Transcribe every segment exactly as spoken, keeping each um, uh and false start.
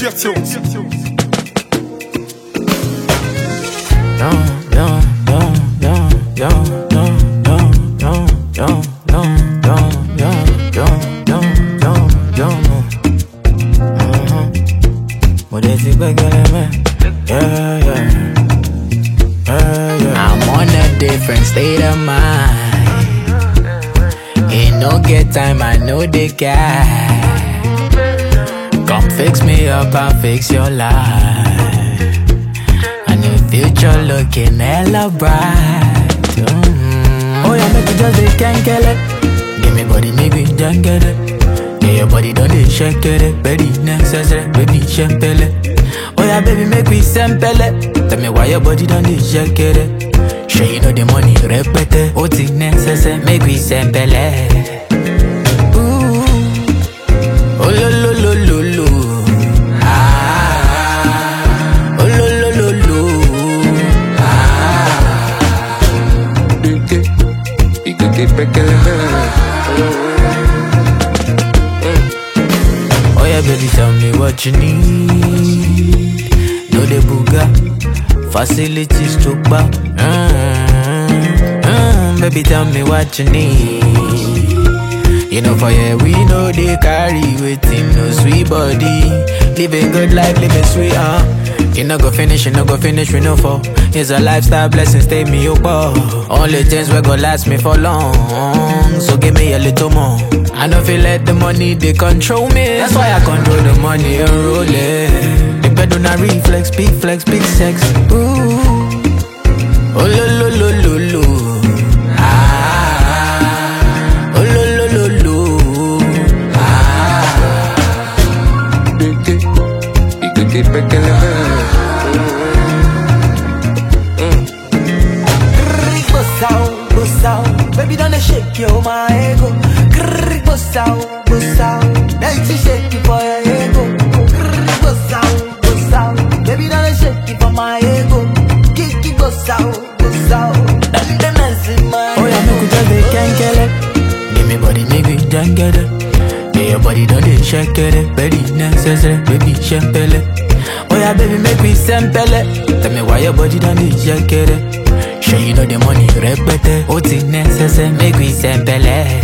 version. No, no, no, no, no, no, no, no, no, no, no, no, no, no, no, no. What is it, baby? Yeah, yeah, yeah, yeah. I'm on a different state of mind. Ain't no get time, I know the guy. Come fix me up, I'll fix your life. And the future looking hella bright. Mm. Oh yeah, make it just they can't get it. Give me body, make me just get it. Yeah, your body don't they shake it. Ready, necessary, baby, shempele. Oh yeah, baby, make me sample it. Tell me why your body don't they shake it. Sure you know the money, repeat it. Oh, it's necessary, make me sample it. Ooh, oh lo lo lo lo lo. Ah, oh lo lo lo lo. Ah, y que que pequeño. Oh yeah, baby, tell me what you need. No the buga, facilities to buy. Mm, mm, baby, tell me what you need. You know for yeah, we know they carry with him no sweet body. Living good life, living sweet, huh? You no go finish, you no go finish, we no fall. It's a lifestyle blessing, stay me up. Only things we go last me for long. So give me a little more. I don't feel let the money, they control me. That's why I control the money and roll it. The bed on a reflex, big flex, big sex. Ooh, oh lo lo lo lo lo. Ah, oh lo lo lo lo. Ah, y que que pequeño. Baby, don't shake your my ego. Grrr, bust out, bust out. Then she shake it for your ego. Grrr, bust out, bust out. Baby, don't shake it for my ego. Kick it, bust out, bust out. Then the mess in my oh yeah, make we just they can't get it. Give me body, make we just get it. Yeah, your body don't they shake it. Very necessary, baby, shempele. Oh yeah, baby, make we sample it. Tell me why your body don't they shake it. Sure you know the money, repeat it. Oh, it's necessary, make we sample it.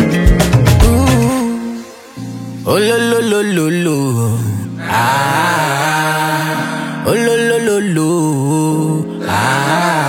Ooh, oh lo lo lo lo lo. Ah, oh lo lo lo lo. Ah.